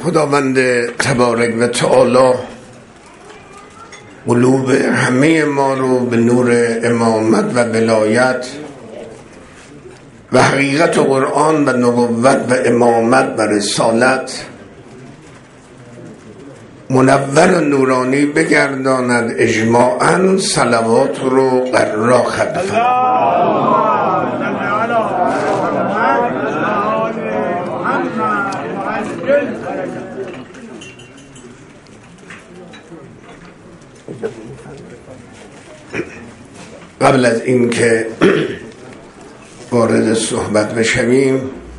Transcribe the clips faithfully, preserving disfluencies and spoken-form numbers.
خداوند تبارک و تعالی قلوب همه ما رو به نور امامت و ولایت و حقیقت و قرآن و نبوت و امامت و رسالت منور و نورانی بگرداند. اجماعاً صلوات رو قرار خدفن. قبل از این که وارد صحبت بشویم،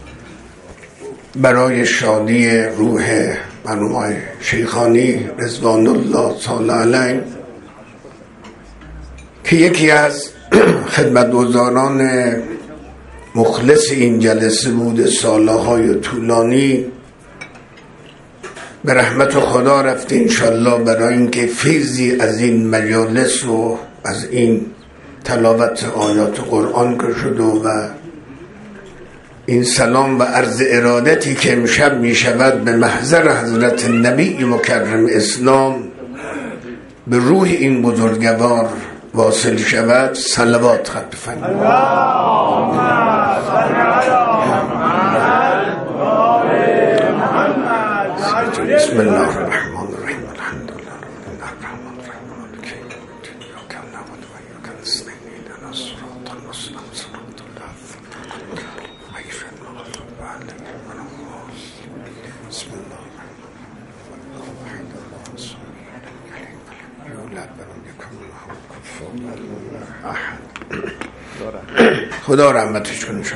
برای شادی روح مرحوم شیخانی رضوان الله تعالی علیه که یکی از خدمتگزاران مخلص این جلسه بود سالهای طولانی، به رحمت خدا رفته انشالله، برای اینکه فیضی از این مجالس و از این تلاوت آیات قرآن که شد و این سلام و عرض ارادتی که امشب می شود به محضر حضرت نبی مکرم اسلام به روح این بزرگوار واصل شود، صلوات خط فرمایید. بسم الله الرحمن الرحیم. الحمد لله رب الرحمن الرحیم مالک یوم الدین ایاک نعبد و ایاک نستعین اهدنا الصراط المستقیم صراط الذین غیر المغضوب علیهم ولا الضالین. بسم الله الرحمن الرحیم. یولد ولم یکن له کفوا احد. خدا رحمتش کنه.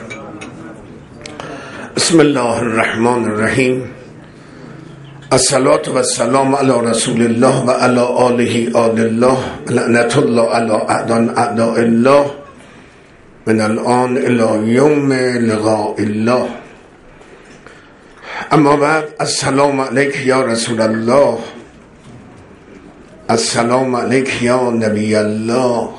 بسم الله الرحمن الرحیم. الصلاة و السلام علی رسول الله و علی آله آل الله لعنت الله علی اعداء اعداء الله من الان الی یوم لقاء الله. اما بعد، السلام علیک یا رسول الله، السلام علیک یا نبی الله،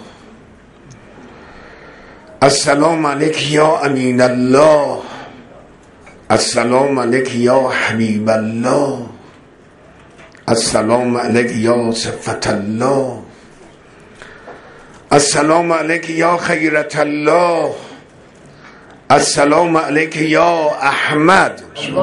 السلام علیک یا امین الله، السلام علیک یا حبیب الله، السلام علیک یا صفت الله، السلام علیک یا خیرت الله، السلام علیک یا احمد،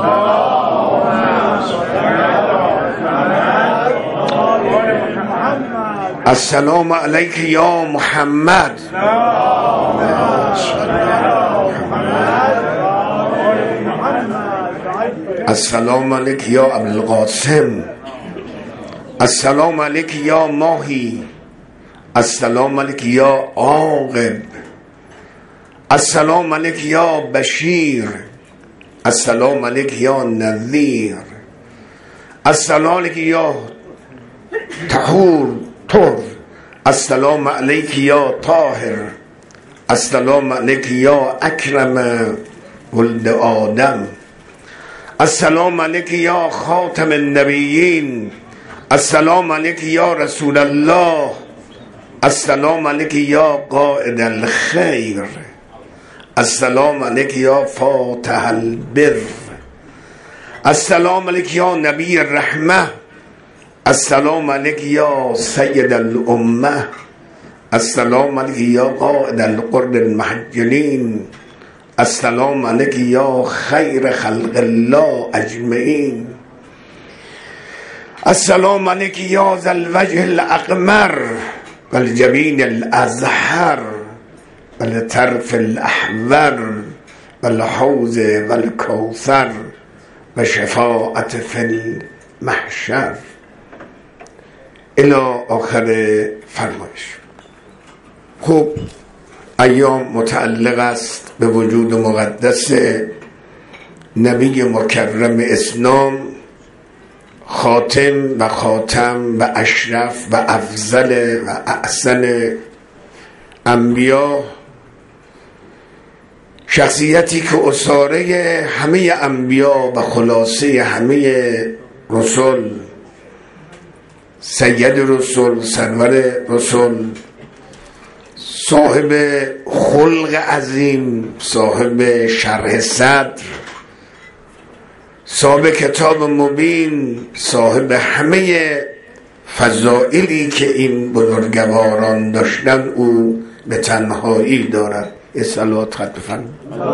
السلام علیک یا محمد، السلام علیک یا ابوالقاسم، السلام علیک یا ماهی، السلام علیک یا عاقب، السلام علیک یا بشیر، السلام علیک یا نذیر، السلام علیک یا طهور طهر، السلام علیک یا طاهر، السلام علیک یا اکرم ولد آدم، السلام علیک یا خاتم النبیین، السلام علیک یا رسول الله، السلام علیک یا قائد الخیر، السلام علیک یا فاتح البر، السلام علیک یا نبی الرحمه، السلام علیک یا سید الامه، السلام علیک یا قائد القرد المحجلین، السلام علیک یا خیر خلق الله اجمعین، السلام علیک یا ذا الوجه الاقمر والجبین الازهر والطرف الاحور والحوض والکوثر و شفاعت فی المحشر الی آخر فرمایش. خب، ایام متعلق است به وجود مقدس نبی مکرم اسلام، خاتم و خاتم و اشرف و افضل و احسن انبیا، شخصیتی که اساره همه انبیا و خلاصه همه رسول، سید رسول، سرور رسول، صاحب خلق عظیم، صاحب شرح صدر، صاحب کتاب مبین، صاحب همه فضائلی که این بزرگواران داشتن، او به تنهایی دارد. یه صلوات خط بفرمایید.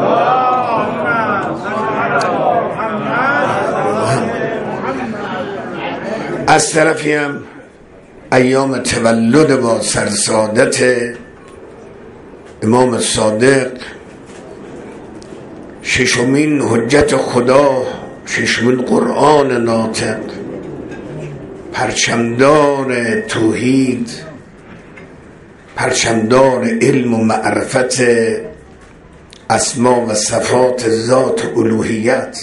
از طرفی هم ایام تولد با سرسادت امام صادق، ششمین حجت خدا، ششمین قرآن ناطق، پرچمدار توحید، پرچمدار علم و معرفت اسما و صفات ذات الوهیت.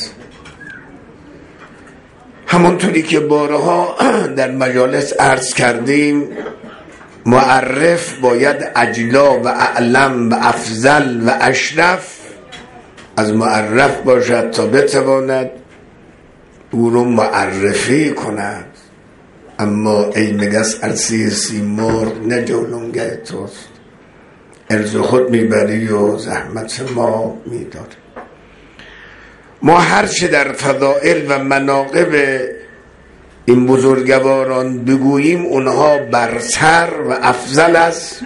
همونطوری که بارها در مجالس عرض کردیم، معرف باید اجلا و اعلم و افضل و اشرف از معرف باشد تا بتواند او رو معرفی کند. اما ای مگس ارسی سیمرغ نه جولنگه توست، ارز خود میبری و زحمت ما میداری. ما هرچه در فضائل و مناقب این بزرگواران بگوییم اونها برتر و افضل از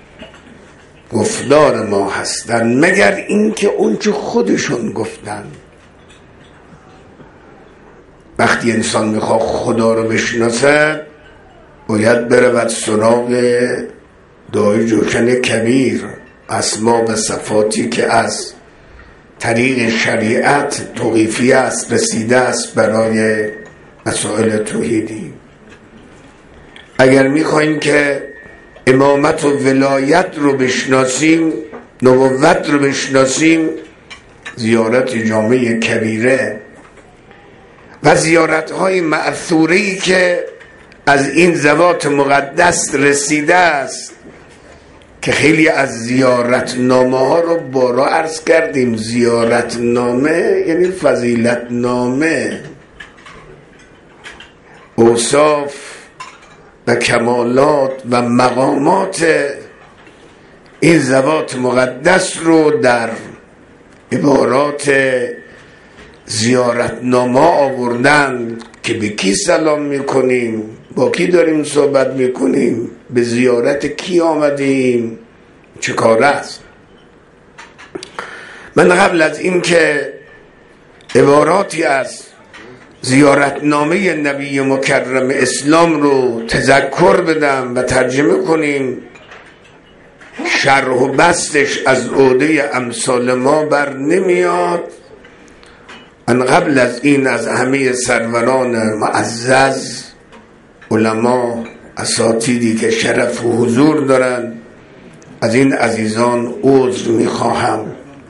گفتار ما هستن، مگر اینکه اونچه خودشون گفتن. وقتی انسان میخواد خدا رو بشناسد باید برود سراغ دای جوشن کبیر، اسما و صفاتی که از طریق شریعت توقیفی است، رسیده است برای مسائل توحیدی. اگر میخوایم که امامت و ولایت رو بشناسیم، نبوت رو بشناسیم، زیارت جامع کبیره و زیارت های مأثوره‌ای که از این ذوات مقدس رسیده است، که خیلی از زیارت نامه ها رو بارا عرض کردیم. زیارت نامه یعنی فضیلت نامه، اوصاف و کمالات و مقامات این ذوات مقدس رو در عبارات زیارت نامه آوردن که به کی سلام میکنیم، با کی داریم صحبت میکنیم، به زیارت کی آمدیم، چه کار است. من قبل از این که عباراتی از زیارتنامه نبی مکرم اسلام رو تذکر بدم و ترجمه کنیم، شرح و بستش از عهده امثال ما بر نمیاد. من قبل از این از همه سروران معزز، علما، اساتیدی که شرف و حضور دارن، از این عزیزان عذر میخواهم.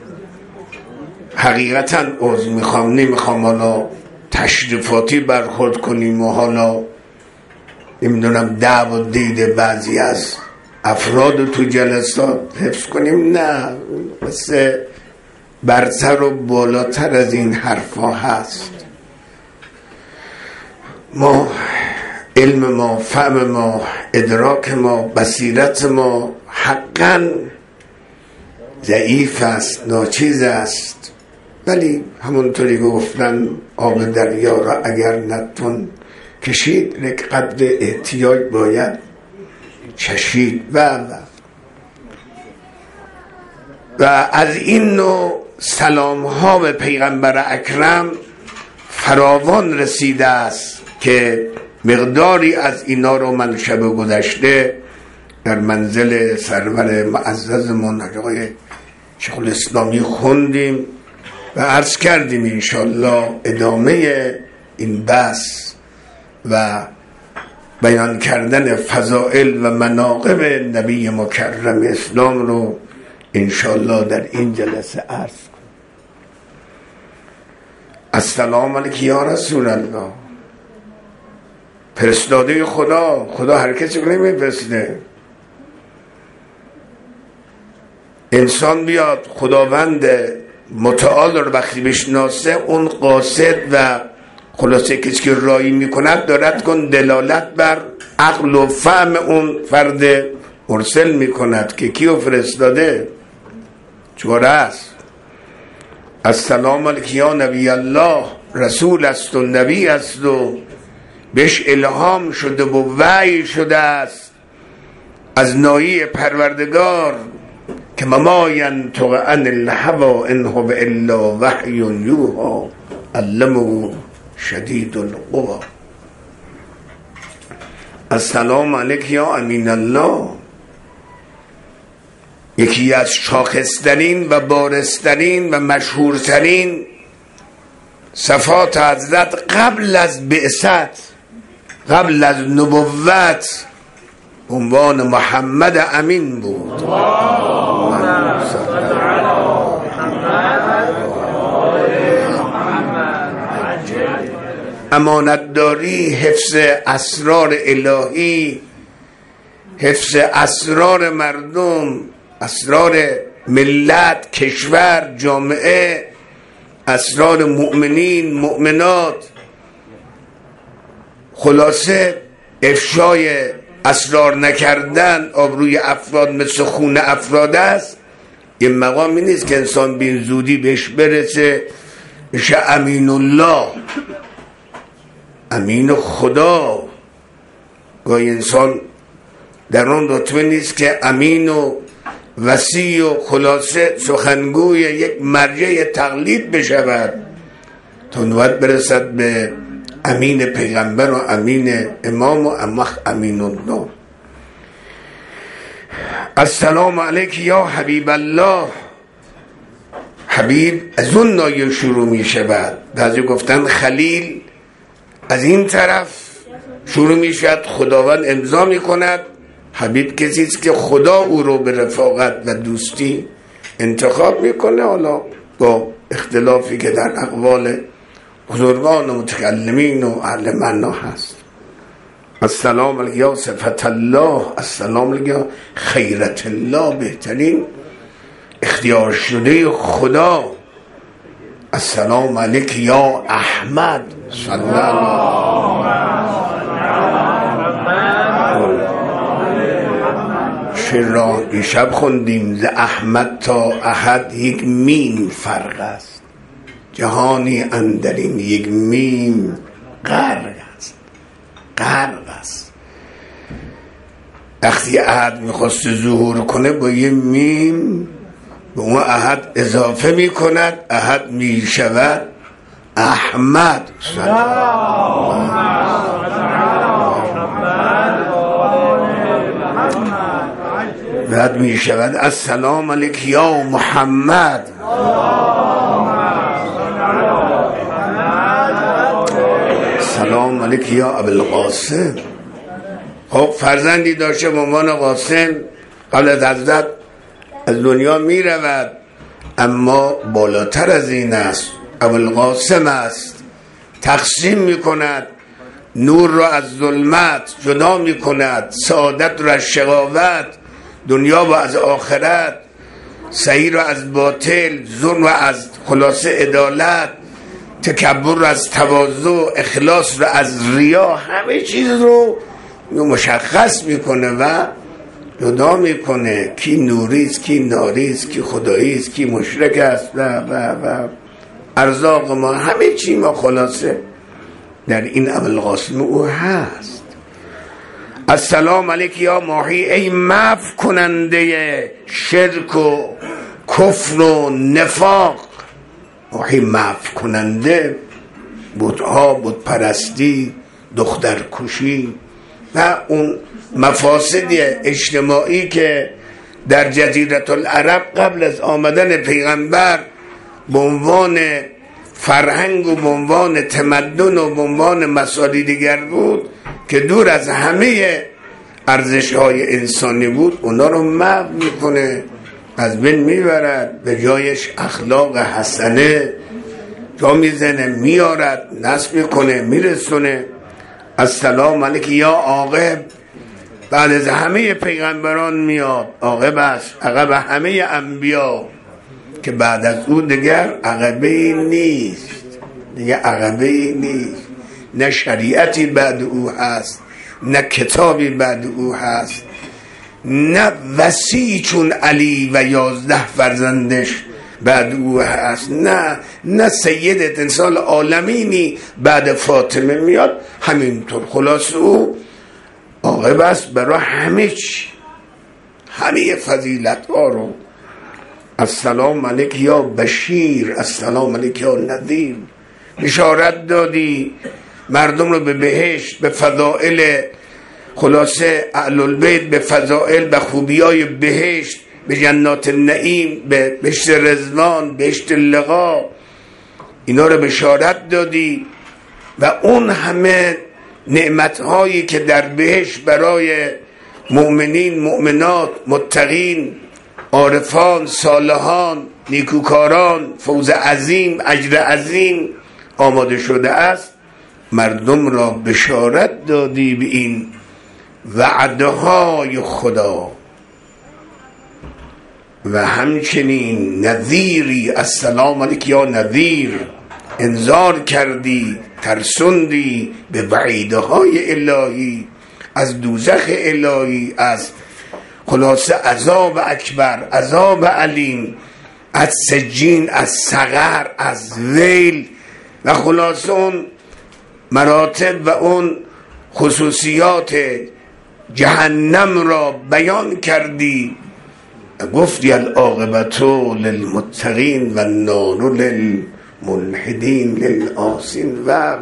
حقیقتا عذر میخوام، نمیخوام حالا تشریفاتی برخورد کنیم و حالا نمیدونم دعو و دید بعضی از افراد تو جلسات حفظ کنیم. نه، مثل برتر و بالاتر از این حرفا هست. ما علم ما، فهم ما، ادراک ما، بصیرت ما حقا ضعیف است، ناچیز است. ولی همونطوری که گفتن آب دریا را اگر نتون کشید، یک قدر احتیاج باید چشید. و و و از این نوع سلام ها به پیغمبر اکرم فراوان رسیده است که مقداری از اینا رو من شب گذشته در منزل سرور معززمون آقای شیخ الاسلامی خوندیم و عرض کردیم انشالله ادامه این بحث و بیان کردن فضائل و مناقب نبی مکرم اسلام رو انشالله در این جلسه عرض کنم. السلام علیک یا رسول الله، فرستاده خدا. خدا هر کسی رو نمیفرسته. انسان بیاد خداوند متعال رو وقتی بشناسه، اون قاصد و خلاصه کسی که رایی میکند دارد کن دلالت بر عقل و فهم اون فرد مرسل میکند که کیو فرستاده، چواره است. السلام علیک یا نبی الله، رسول است و نبی است و بهش الهام شده و وحی شده است از ناحیه پروردگار که ما ینطق عن الهوی ان هو الا وحی یوحی علمه شدید القوی. السلام علیک یا امین الله. یکی از شاخصترین و بارزترین و مشهورترین صفات حضرت قبل از بعثت، قبل از نبوت، عنوان محمد امین بود. امانتداری، حفظ اسرار الهی، حفظ اسرار مردم، اسرار ملت، کشور، جامعه، اسرار مؤمنین، مؤمنات، خلاصه افشای اسرار نکردن آبروی افراد مثل خون افراد است. یه مقامی نیست که انسان بین زودی بهش برسه بشه امین الله، امین خدا. گاهی انسان در اون رتبه نیست که امین و وصی و خلاصه سخنگوی یک مرجع تقلید بشود تا نوبت برسد به امین پیغمبر و امین امام و امین الله. السلام علیک یا حبیب الله. حبیب از اون نایه شروع می شود. بعضی گفتن خلیل از این طرف شروع می شود، خداوند امضا می کند. حبیب کسی است که خدا او رو به رفاقت و دوستی انتخاب میکنه، حالا با اختلافی که در اقوال بزرگان و متکلمین و اهل معنا هست. السلام علیک یا صفت الله. السلام علیک یا خیرت الله، بهترین اختیار شده خدا. السلام علیک یا احمد. صلی الله شعر را دیشب خوندیم. ز احمد تا احد یک میم فرق است، جهانی اندرین یک میم غرق است، غرق است. وقتی احد میخواست ظهور کنه با یه میم به اون احد اضافه میکند، احد میشود احمد. بعد می شود السلام علیک یا محمد. سلام علیک یا ابوالقاسم. خب فرزندی داشته به عنوان قاسم، قبل از حضرت از دنیا می رود، اما بالاتر از این است، ابوالقاسم است. تقسیم می کند نور را از ظلمت، جدا می کند سعادت را از شقاوت، دنیا و از آخرت، صحیح را از باطل، ظلم را از خلاصه عدالت، تکبر را از تواضع، اخلاص را از ریا. همه چیز رو مشخص میکنه و جدا میکنه کی نوریست، کی ناریست، کی خداییست، کی مشرک است و و و ارزاق ما، همه چی ما خلاصه در این ابوالقاسم او هست. السلام علیک یا ماحی، ای محو کننده شرک و کفر و نفاق. ماحی محو کننده بتها، بت پرستی، دختر کشی و اون مفاسد اجتماعی که در جزیره العرب قبل از آمدن پیغمبر به عنوان فرهنگ و به عنوان تمدن و به عنوان مسائل دیگر بود که دور از همه ارزش‌های انسانی بود، اونا رو محو میکنه، از بین میبرد، به جایش اخلاق حسنه جا میزنه، میارد، نصب میکنه، میرسونه. السلام علیک یا عاقب. بعد از همه پیغمبران میاد، عاقب است، عقب همه انبیا که بعد از اون دیگر عقبه نیست، دیگه عقبه نیست. نه شریعتی بعد او هست، نه کتابی بعد او هست، نه وصی چون علی و یازده فرزندش بعد او هست، نه نه سیدت انسان عالمینی بعد فاطمه میاد. همینطور خلاص او عاقب است برای همه چی، همه فضیلت ها رو. السلام علیک یا بشیر، السلام علیک یا نذیر. بشارت دادی مردم رو به بهشت، به فضائل خلاصه اهل البیت، به فضائل، به خوبیای بهشت، به جنات النعیم، به بهشت رضوان، بهشت لقا، اینا رو بشارت دادی. و اون همه نعمتهایی که در بهشت برای مؤمنین، مؤمنات، متقین، عارفان، صالحان، نیکوکاران، فوز عظیم، اجر عظیم آماده شده است، مردم را بشارت دادی به این وعده های خدا. و همچنین نذیری، السلام علیک یا نذیر، انذار کردی، ترسوندی به وعیده های الهی از دوزخ الهی، از خلاصه عذاب اکبر، عذاب علیم، از سجین، از سقر، از ویل و خلاصه اون مراتب و اون خصوصیات جهنم را بیان کردی. گفتی العاقبة للمتقین و النار للملحدین للعاصین. و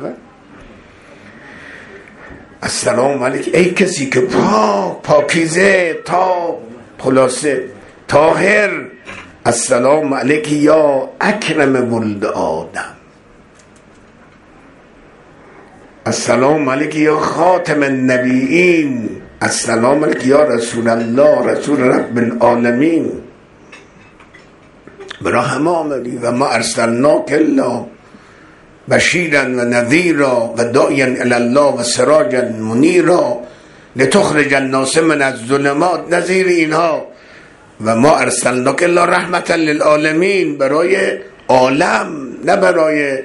السلام علیک، ای کسی که پاک، پاکیزه، تا خلاصه طاهر، السلام علیک یا اکرم ولد آدم، السلام علیک یا خاتم النبیین، السلام علیک یا رسول الله، رسول رب العالمین. برای همه آمدی. و ما ارسلناک الا بشیرا و نذیرا و داعیا الی الله و سراجا منیرا لتخرج الناس من الظلمات، نظیر اینها. و ما ارسلناک الا رحمتا للعالمین، برای عالم، نه برای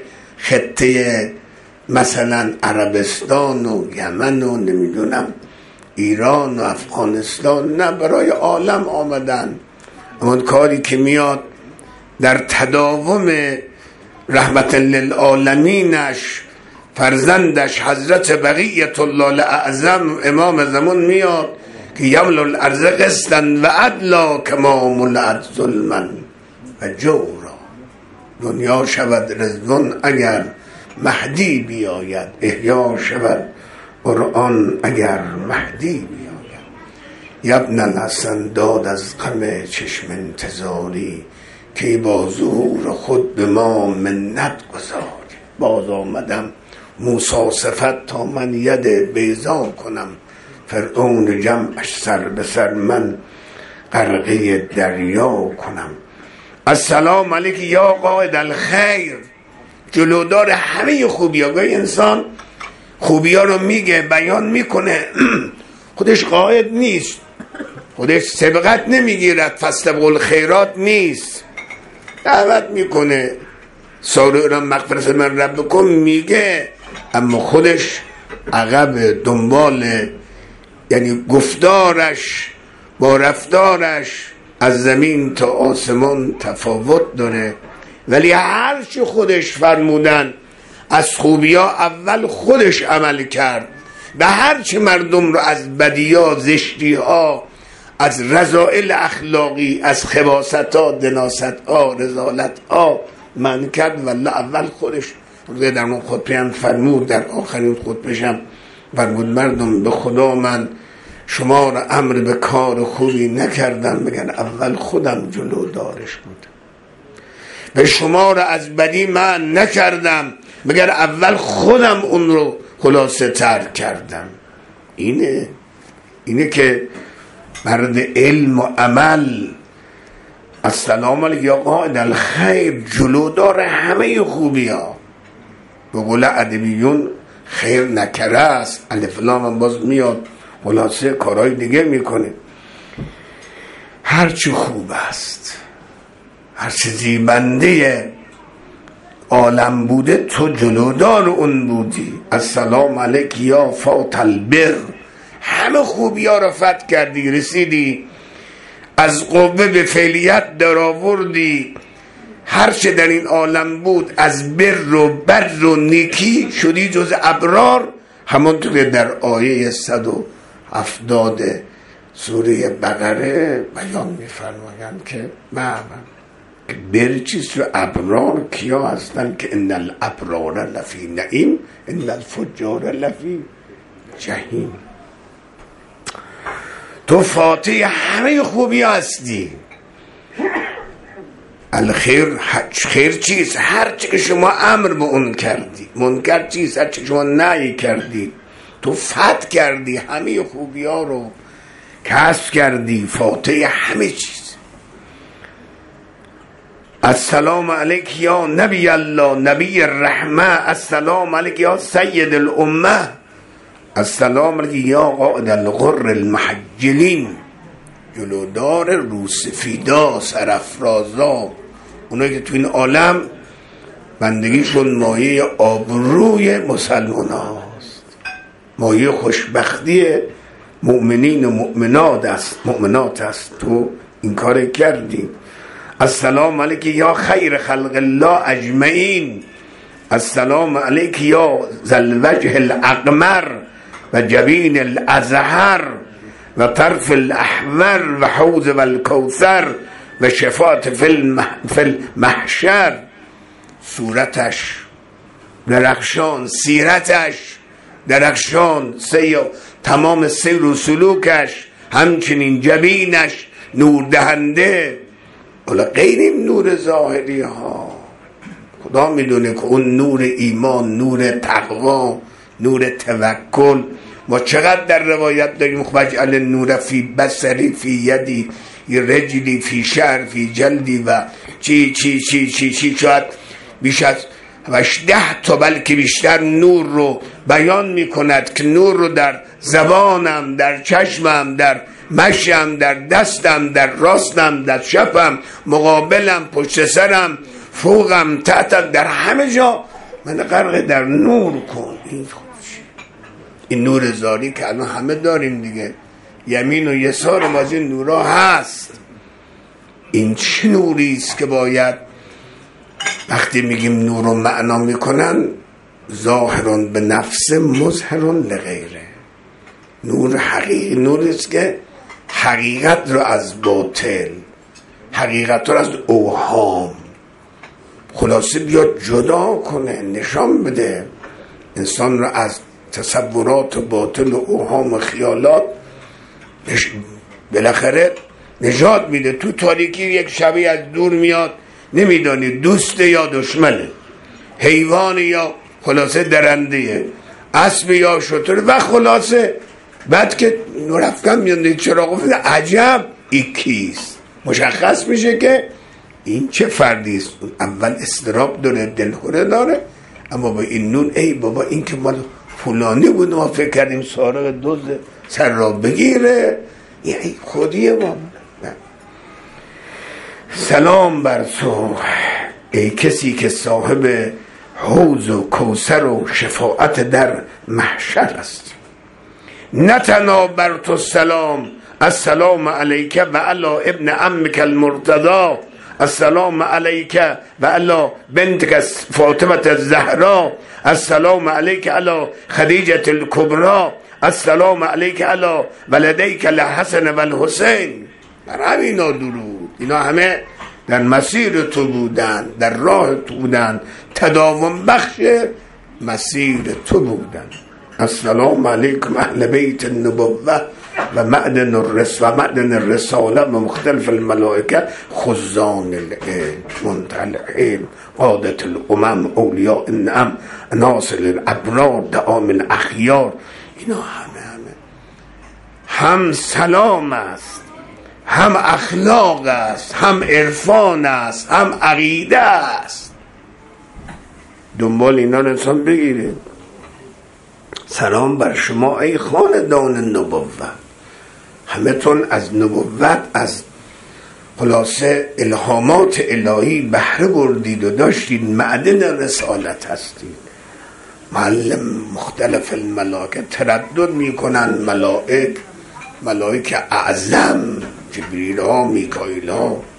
خطه مثلا عربستان و یمن و نمیدونم ایران و افغانستان، نه برای عالم آمدن. اما کاری که میاد در تداوم رحمت للعالمینش، فرزندش حضرت بقیت الله اعظم امام زمان میاد که یملو الارض قسطا و عدلا کما ملئت ظلما و جورا. دنیا شود رضوان اگر مهدی بیاید، احیا شود قرآن اگر مهدی بیاید. یبن الحسن داد از غم چشم انتظاری، که با ظهور خود به ما منت گذاری. باز آمدم موسی صفت تا من ید بیضا کنم، فرعون جمعش سر به سر من غرقه دریا کنم. السلام علیک یا قائد الخیر، جلودار همه خوبی ها. انسان خوبی ها رو میگه، بیان میکنه، خودش قائد نیست، خودش سبقت نمیگیرد، فاستبقوا الخیرات نیست، دعوت میکنه سارعوا مغفرة من ربکم میگه، اما خودش عقب دنبال، یعنی گفتارش با رفتارش از زمین تا آسمان تفاوت داره. ولی هر چی خودش فرمودن از خوبی ها اول خودش عمل کرد، و هر چی مردم رو از بدی ها، زشتی ها، از رذائل اخلاقی، از خباست ها، دناست ها، رذالت ها من کرد، ولی اول خودش. در اون خطبه هم فرمود، در آخرین خطبه هم فرمود مردم به خدا من شما را امر به کار خوبی نکردم مگر اول خودم جلو دارش بود. به شما را از بدی من نکردم مگر اول خودم اون رو خلاصه ترک کردم. اینه اینه که مرد علم و عمل، السلام علیک یا قائد الخیر، جلودار همه خوبی ها. به قول ادبیون خیر نکره است، الف لام هم باز میاد خلاصه کارهای دیگه میکنه. هرچی خوب است، هرچی زیبنده عالم بوده تو جلودار اون بودی. السلام علیک یا فات البر، همه خوبی ها را فتح کردی، رسیدی از قوه به فعلیت در آوردی، هر چه در این عالم بود از بر و بر و نیکی شدی جز ابرار. همانطور که در آیه صد و هفتاد سوره بقره بیان می‌فرمایند که بابا بر چیست و ابرار کیا هستند که ان الابرار لفی نعیم ان الفجار لفی جهیم. تو فاتح همه خوبی هستی. الخیر خیر چیست؟ هر چی که شما امر به اون کردی. منکر چیست؟ هر چی که شما نهی کردی. تو فتح کردی، همه خوبی ها رو کسب کردی، فاتح همه چیز. السلام علیک یا نبی الله نبی الرحمه، السلام علیک یا سید الامه، السلام علیک یا قائد الغر المحجلین، جلودار روسفیدا سرافرازا، اونایی که تو این عالم بندگیشون مایه آبروی مسلمان هاست، مایه خوشبختی مؤمنین و مؤمنات است مؤمنات است. تو این کار کردی. السلام علیک یا خیر خلق الله اجمعین، السلام علیک یا ذل وجه الاقمر و جبین الازهر و طرف الاحمر و حوض و الکوثر و شفاعت فی المحشر. صورتش درخشان، سیرتش درخشان، سیو تمام سیر و سلوکش، همچنین جبینش نور دهنده. حالا غیر این نور ظاهری ها، خدا میدونه که اون نور ایمان، نور تقوا، نور توکل. ما چقدر در روایت داریم وجعل نور فی بصری فی یدی رجلی فی شعر فی جلدی و چی چی چی چی چی شاید بیش از هشده تا بلکه بیشتر نور رو بیان میکند که نور رو در زبانم، در چشمم، در مشم، در دستم، در راستم، در چپم، مقابلم، پشت سرم، فوقم، تحتم، در همه جا من غرق در نور کن. این این نور ظاهری که الان همه داریم دیگه، یمین و یسار ما از این نورا هست. این چه نوری است که باید وقتی میگیم نور رو معنا میکنن ظاهرون به نفس مظهرون لغیره. نور حقیقی، نوری است که حقیقت رو از باطل، حقیقت رو از اوهام خلاصه بیاد جدا کنه، نشان بده، انسان رو از تصورات باطل و اوهام و خیالات بالاخره نجات میده. تو تاریکی یک شبیه از دور میاد، نمیدانی دوسته یا دشمنه، حیوان یا خلاصه درنده، اسب یا شتر و خلاصه بعد که نور افکن میاد چراغ افتاده، عجب این کیست؟ مشخص میشه که این چه فردی است. اول استراب داره، دلخوره داره، اما با این نور ای بابا این که مال فلانی بود، ما فکر کردیم سارق دوز سر را بگیره، یعنی خودیه ما. سلام بر تو ای کسی که صاحب حوض و کوثر و شفاعت در محشر است. نتنا بر تو سلام، السلام علیک و علی ابن عمک المرتضی، السلام علیک و علی بنتک فاطمه الزهرا، السلام علیک علی خدیجه الکبری، السلام علیک علی ولدیک الحسن و الحسین. بر همینا درود. اینا همه در مسیر تو بودن، در راه تو بودن، تداوم بخش مسیر تو بودن. السلام علیکم اهل بیت النبوه و معدن الرس و معدن الرساله و مختلف الملائکه خزان العلم منتهى العلم قادة الامم اولیاء النعم ناصر الابرار دعام الاخیار. اینا همه همه هم سلام است، هم اخلاق است، هم عرفان است، هم عقیده است. دنبال اینا رو انسان بگیره. سلام بر شما ای خاندان نبوت، همه تون از نبوت، از خلاصه الهامات الهی بهره بردید و داشتید، معدن رسالت هستید. معلم مختلف الملائکه تردد میکنن، ملائک ملائک اعظم جبریل ها، میکائیل ها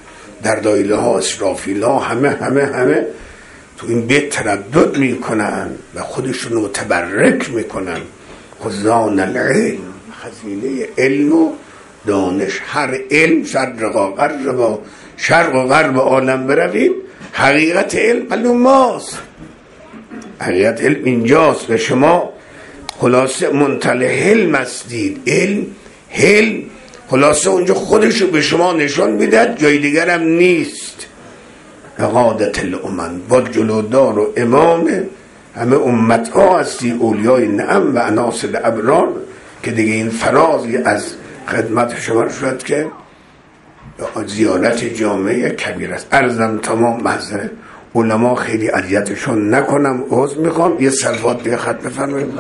در دایله ها اسرافیل ها همه همه همه تو این بیت تردد میکنن و خودشون متبرک میکنن. خزان العلم، خزینه علم و دانش. هر علم شرقا غربا، شرق و غرب عالم برویم، حقیقت علم معلوم ماست. حقیقت علم اینجاست و شما خلاصه منطلع علم هستید. علم علم خلاصه اونجا خودشو به شما نشان میدهد، جای دیگر هم نیست. قادت الامم، با جلودار و امام همه امت ها هستی، اولیای نعم و عناصر ابرار، که دیگه این فرازی از خدمت شما شد که زیارت جامعه کبیر است. عرضم تمام. محضر علما خیلی اذیتشون نکنم، عذر میخوام. یه صلوات دیگه ختم بفرمایید.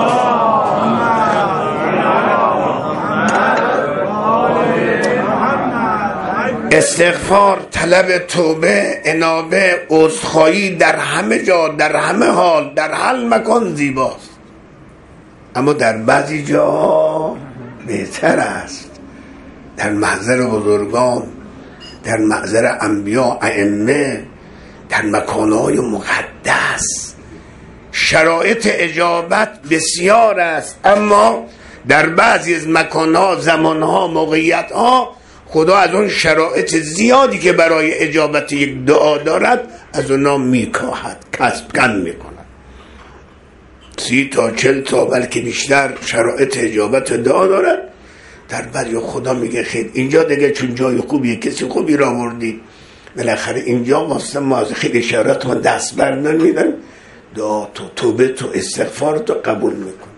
استغفار، طلب توبه، انابه، عذرخواهی در همه جا، در همه حال، در هر مکان زیباست، اما در بعضی جا بهتر است. در محضر بزرگان، در محضر انبیا، ائمه، در مکانهای مقدس شرایط اجابت بسیار است، اما در بعضی از مکانها، زمانها، موقعیتها خدا از اون شرایط زیادی که برای اجابت یک دعا دارد از اونا میکاهد، کسب کن میکند. سی تا چل تا بلکه بیشتر شرایط اجابت دعا دارد. در بعد خدا میگه خیلی اینجا دیگه چون جای خوبیه، کسی خوبی را آوردی، بالاخره اینجا واسه ما از خیلی شرایط ما دست بر نمیدن، دعا تو، توبه تو، استغفار تو قبول میکن.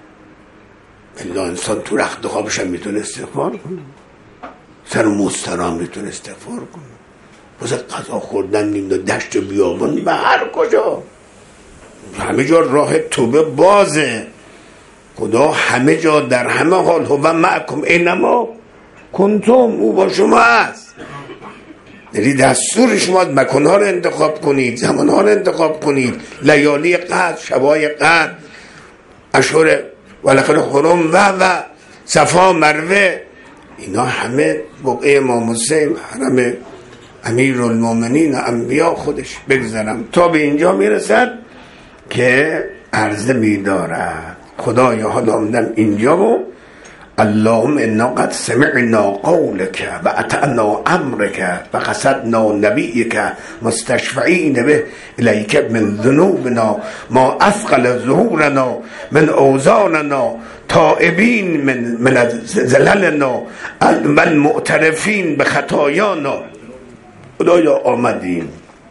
الا انسان تو رخت خوابش هم میتونه استغفار کنه، سر مسترام میتونه استغفار کنه، واسه قضا خوردن نیم دشت و بیابان به هر کجا همه جا راه توبه بازه. خدا همه جا در همه حال هو معکم اینما کنتم، او با شما هست. یعنی دستور شما مکانها رو انتخاب کنید، زمانها رو انتخاب کنید، لیالی قدر، شبای قدر، اشهر ولکل حرم و و صفا، مروه، اینا همه بقعه امام حسین، حرم امیرالمومنین و انبیا خودش. بگذارم تا به اینجا میرسد که عرضه میدارد خدایا حالا آمدم اینجا و اللهم انا قد سمعنا قولك و اطعنا امرك و قصدنا نبیك مستشفعین به الیک من ذنوبنا ما اثقل ظهورنا من اوزاننا تائبین من من زللنا من معترفین به خطایانا. خدایا آمدیم،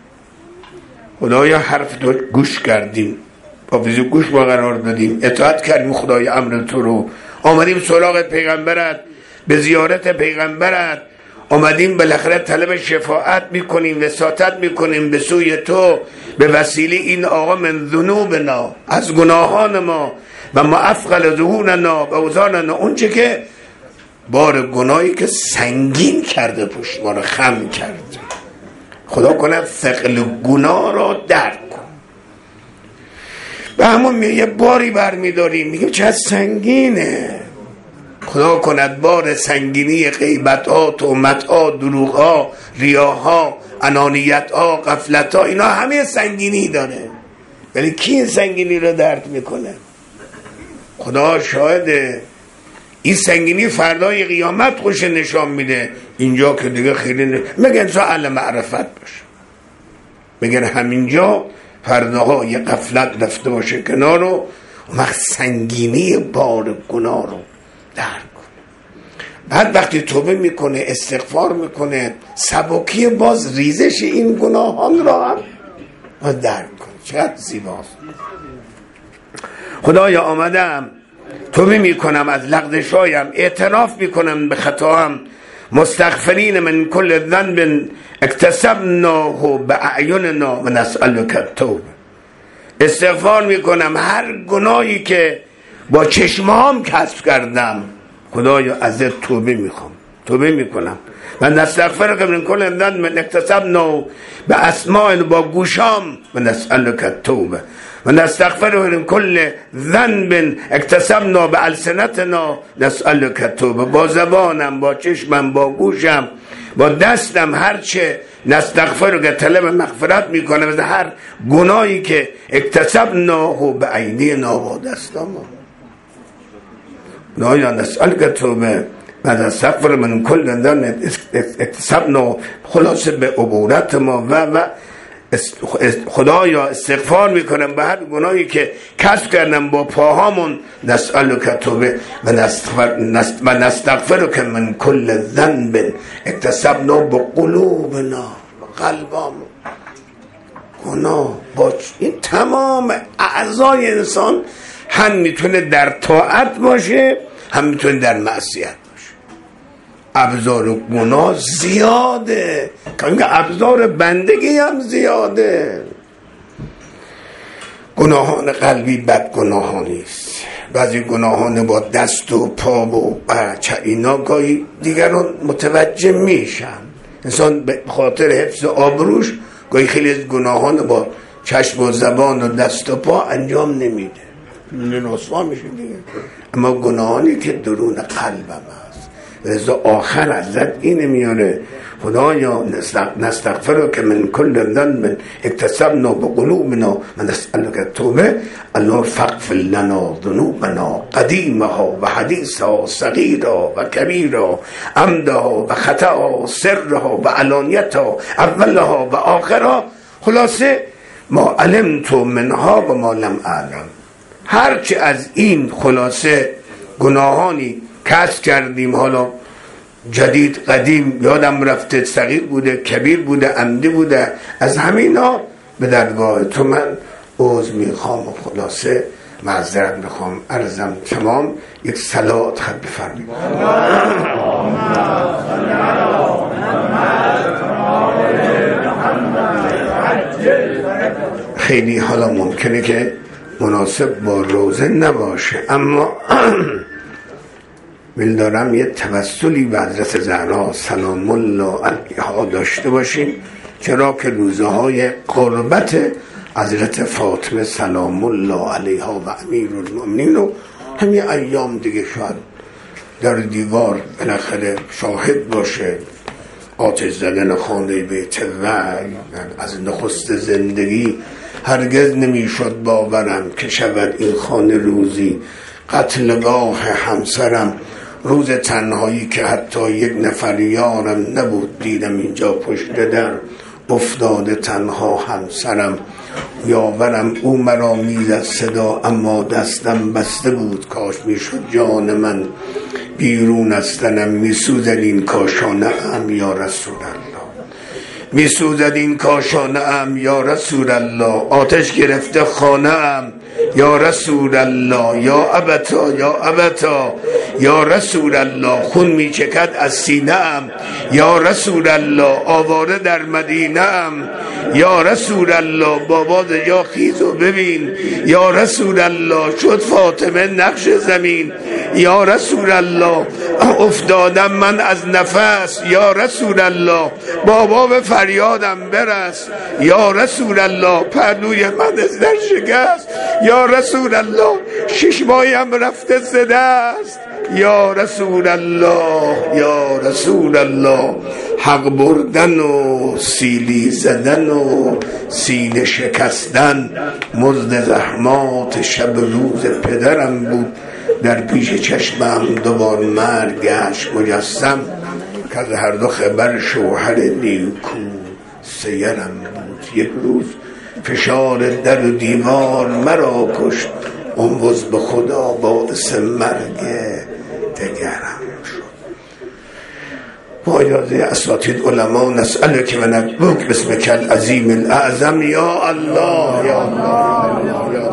خدایا حرف تو گوش کردیم، با ویزو گوش با قرار دادیم، اطاعت کردیم خدای امر تو رو، آمدیم سراغ پیغمبرت، به زیارت پیغمبرت آمدیم، بالاخره طلب شفاعت میکنیم، وساطت میکنیم به سوی تو به وسیله این آقا من ذنوبنا، از گناهان ما، و ما اثقل ظهورنا و اوزاننا، اون چه که بار گناهی که سنگین کرده پشت ما رو خم کرده. خدا کنه ثقل گناه را درک کن. به همون یه باری برمیداریم، میگیم چه سنگینه. خدا کند بار سنگینی غیبت ها، تهمت ها، دروغ ها، ریا ها، انانیت ها، غفلت ها، اینا همه سنگینی داره، ولی کی این سنگینی رو درک میکنه؟ خدا شاهده. این سنگینی فردای قیامت خوش نشان میده، اینجا که دیگه خیلی نه. مگه انسان اهل معرفت باشه، مگر همینجا فرداها یه غفلت رفته باشه کنار رو، اون وقت سنگینی بار گناه رو درک کنه. بعد وقتی توبه میکنه، استغفار میکنه، سبکی باز ریزش این گناهان را هم درک کنه. چقدر زیباست. خدایا آمدم توبه میکنم از لغزشایم، اعتراف میکنم به خطاام، مستغفرین من کل ذنب اکتسبناه باعیننا و نسألک التوبه. استغفار میکنم هر گناهی که با چشمام کسب کردم، خدایا ازت توبه میخوام، توبه میکنم. و نستغفرک من کل ذنب اکتسبناه به اسماع، با گوشام، و نسألک التوبه. و نستغفر من کل ذنب اکتسبنا به السنتنا نسألک التوبه. با زبانم، با چشمم، با گوشم، با دستم هرچه نستغفر که طلب مغفرت میکنم از هر گناهی که اکتسبنا به ایدینا با دستام. نایا نسألک التوبه و نستغفر من کل ذنب اکتسبنا، خلاصه به عبورت ما و و خدایا استغفار میکنم به هر گناهی که کسب کردم با پاهامون. نسألک توبه و نستغفر که من کل ذنب اکتسبنا با قلوبنا، قلبامون گناه. با این تمام اعضای انسان هم میتونه در طاعت باشه، هم میتونه در معصیت. ابزار گناه زیاده، که ابزار بندگی هم زیاده. گناهان قلبی بد گناهانی است. بعضی گناهان با دست و پا و بچه اینا گاهی دیگران متوجه میشن. انسان به خاطر حفظ آبروش گاهی خیلی از گناهان با چشم و زبان و دست و پا انجام نمیده، رسوا میشه دیگه. اما گناهانی که درون قلبم رضا آخر ازت اینه میاره. خدایا نستغفر که من کل ذنب اکتسبنا بقلوبنا و نسألک التوبه. الله فاغفر لنا ذنوبنا قدیمها و حدیثها صغیرها و کبیرها، عمدها و خطاها، سرها و علانیتها، اولها و آخرها. خلاصه ما علمت منها و ما لم اعلم. هرچی از این خلاصه گناهانی کسب کردیم، حالا جدید قدیم یادم رفته، صغیر بوده، کبیر بوده، عمدی بوده، از همینا به درگاه تو من عذر میخوام و خلاصه معذرت میخوام. عرضم تمام. یک صلوات خط بفرمایید. خیلی حالا ممکنه که مناسب با روزه نباشه، اما ویل دارم یه توسلی به حضرت زهرا سلام الله علیها داشته باشیم، چرا که روزه های قربت حضرت فاطمه سلام الله علیها و امیرالمؤمنین و همین ایام دیگه شاید در دیوار بالاخره شاهد باشه آتش زدن خانه بیت وحی. از نخست زندگی هرگز نمیشد باورم که شود این خانه روزی قتلگاه همسرم. روز تنهایی که حتی یک نفر یارم نبود، دیدم اینجا پشت در افتاده تنها همسرم. یاورم او مرا میزد صدا، اما دستم بسته بود. کاش میشد جان من بیرون از تنم میسوزد این کاشانه ام یا رسول الله، میسوزد این کاشانه ام یا رسول الله. آتش گرفته خانه ام یا رسول الله، یا ابتا یا ابتا یا رسول الله. خون می چکد از سینه ام یا رسول الله. آواره در مدینه ام یا رسول الله. بابا جا خیز و ببین یا رسول الله. شد فاطمه نقش زمین یا رسول الله. افتادم من از نفس یا رسول الله. بابا به فریادم برس یا رسول الله. پهلوی من از در شکست یا رسول الله. شش ماهیم رفته زده است یا رسول الله. یا رسول الله. حق بردن و سیلی زدن و سینه شکستن مزد زحمات شب روز پدرم بود. در پیش چشمم دوبار مرگ گشت مجسم، که از هر دو خبر شوهر نیکو سیرم بود. یک روز فشار در و دیوار مرا کشت، امروز به خدا باعث مرگ دگرم شد. با اجازه اساتید علما نسألک و نبوک بسمک العظیم الاعظم یا الله یا الله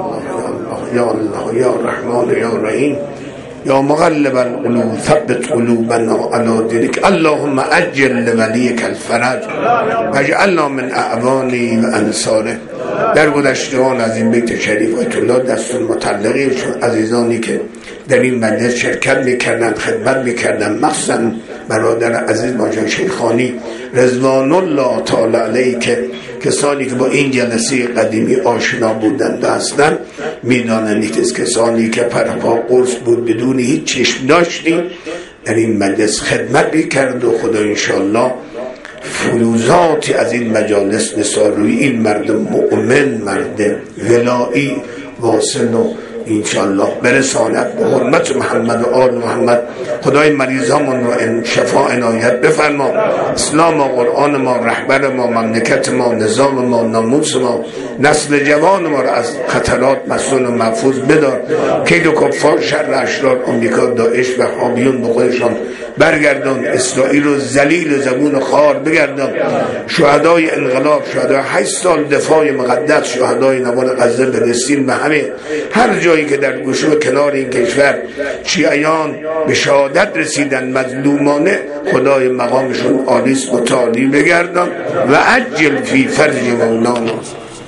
یا الله یا رحمان یا رحیم یا مغلب القلوب ثبت قلوبنا علی دینک. اللهم عجل لولیک الفرج واجعلنا من اعوانه و انصاره. در گذشتگان از این بیت شریف آیت الله دستور مطلقین شد عزیزانی که در این مجلس شرکت میکردن، خدمت میکردن، مخصوصا برادر عزیز ماجان شیخانی رضوان الله تعالی علیه که کسانی که با این جلسه قدیمی آشنا بودند هستند میدانند نیست کسانی که پرپا قرص بود بدون هیچ چشم داشتی در این مجلس خدمت کرد و خدا انشالله فلوزاتی از این مجالس نثار روی این مرد مؤمن مرد ولایی واصل و انشالله برساند به حرمت محمد و آل محمد. خدای مریضامون رو شفا عنایت بفرما، اسلام و قرآن ما رهبر ما، مملکت ما، نظام ما، ناموس ما، نسل جوان ما رو از خطرات مسئول و محفوظ بدار. کید و کفار شر اشرار آمریکا داعش و حامیون به خودشان برگردان، اسرائیل رو ذلیل و زبون خار بگردان. شهدای انقلاب، شهدای هشت سال دفاع مقدس، شهدای نوار غزه فلسطین و همه هر جایی که در گوشه و کنار این کشور شیعیان به شهادت رسیدن مظلومانه، خدای مقامشون عالی است متعالی بگردان و عجل فی فرج مولانا.